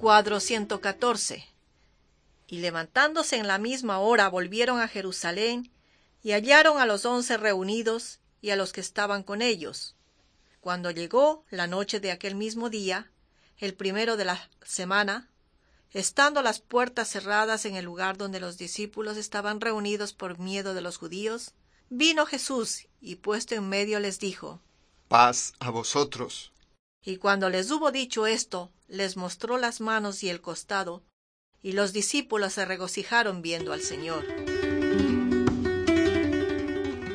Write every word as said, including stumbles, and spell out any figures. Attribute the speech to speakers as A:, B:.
A: Cuadro ciento catorce. Y levantándose en la misma hora volvieron a Jerusalén, y hallaron a los once reunidos, y a los que estaban con ellos. Cuando llegó la noche de aquel mismo día, el primero de la semana, estando las puertas cerradas en el lugar donde los discípulos estaban reunidos por miedo de los judíos, vino Jesús, y puesto en medio les dijo:
B: Paz a vosotros.
A: Y cuando les hubo dicho esto, les mostró las manos y el costado, y los discípulos se regocijaron viendo al Señor.